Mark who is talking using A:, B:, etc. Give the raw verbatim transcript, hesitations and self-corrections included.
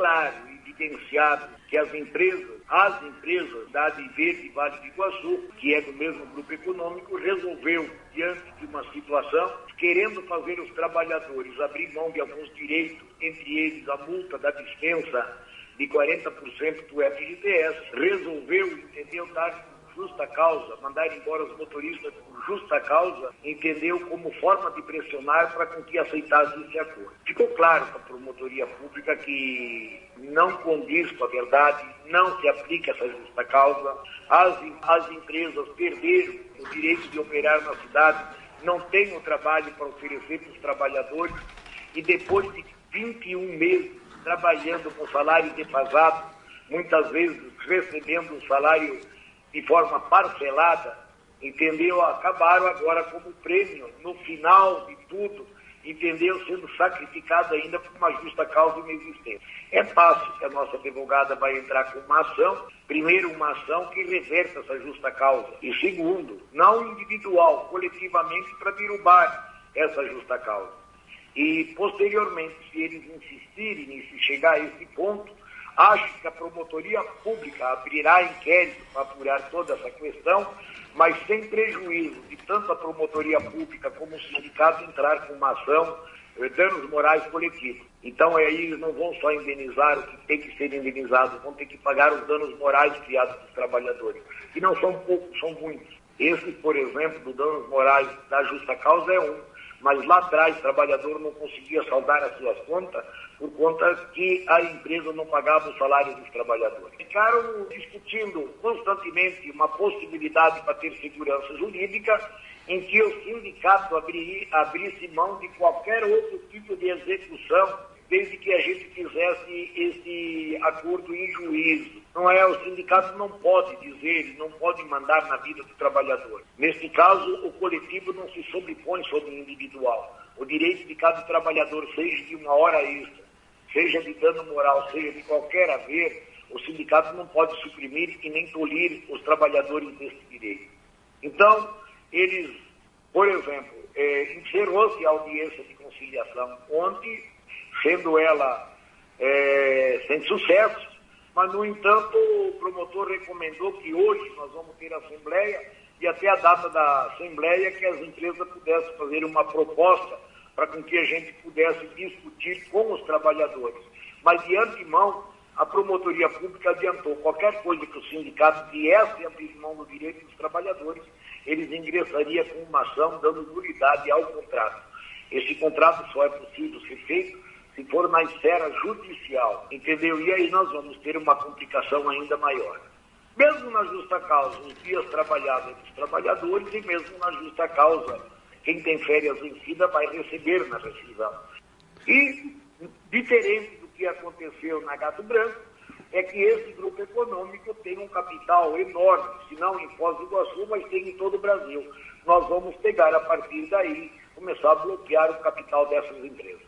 A: claro e evidenciado que as empresas, as empresas da Verde e Vale do Iguaçu, que é do mesmo grupo econômico, resolveu, diante de uma situação, querendo fazer os trabalhadores abrir mão de alguns direitos, entre eles a multa da dispensa de quarenta por cento do F G T S, resolveu, entendeu, dar justa causa, mandar embora os motoristas por justa causa, entendeu, como forma de pressionar para com que aceitasse esse acordo. Ficou claro para a promotoria pública que não condiz com a verdade, não se aplica essa justa causa, as, as empresas perderam o direito de operar na cidade, não têm o trabalho para oferecer para os trabalhadores, e depois de vinte e um meses trabalhando com salário defasado, muitas vezes recebendo um salário de forma parcelada, entendeu? Acabaram agora como prêmio, no final de tudo, entendeu? Sendo sacrificado ainda por uma justa causa inexistente. É fácil que a nossa advogada vai entrar com uma ação, primeiro uma ação que reverta essa justa causa, e segundo, não individual, coletivamente, para derrubar essa justa causa. E posteriormente, se eles insistirem em se chegar a esse ponto, acho que a promotoria pública abrirá inquérito para apurar toda essa questão, mas sem prejuízo de tanto a promotoria pública como o sindicato entrar com uma ação, danos morais coletivos. Então aí eles não vão só indenizar o que tem que ser indenizado, vão ter que pagar os danos morais criados pelos trabalhadores. E não são poucos, são muitos. Esse, por exemplo, do danos morais da justa causa é um. Mas lá atrás o trabalhador não conseguia saldar as suas contas por conta que a empresa não pagava o salário dos trabalhadores. Ficaram discutindo constantemente uma possibilidade para ter segurança jurídica em que o sindicato abri, abrisse mão de qualquer outro tipo de execução, desde que a gente fizesse esse acordo em juízo. Não é, o sindicato não pode dizer, não pode mandar na vida do trabalhador. Neste caso, o coletivo não se sobrepõe sobre o individual. O direito de cada trabalhador, seja de uma hora extra, seja de dano moral, seja de qualquer haver, o sindicato não pode suprimir e nem tolir os trabalhadores desse direito. Então, eles, por exemplo, é, encerrou-se a audiência de conciliação ontem, sendo ela é, sem sucesso, mas, no entanto, o promotor recomendou que hoje nós vamos ter a assembleia e até a data da assembleia que as empresas pudessem fazer uma proposta para com que a gente pudesse discutir com os trabalhadores. Mas, de antemão, a promotoria pública adiantou qualquer coisa que o sindicato viesse a abrir mão do direito dos trabalhadores, eles ingressariam com uma ação dando nulidade ao contrato. Esse contrato só é possível ser feito se for na esfera judicial, entendeu? E aí nós vamos ter uma complicação ainda maior. Mesmo na justa causa, os dias trabalhados dos trabalhadores, e mesmo na justa causa, quem tem férias vencidas vai receber na rescisão. E, diferente do que aconteceu na Gato Branco, é que esse grupo econômico tem um capital enorme, se não em Foz do Iguaçu, mas tem em todo o Brasil. Nós vamos pegar, a partir daí, começar a bloquear o capital dessas empresas.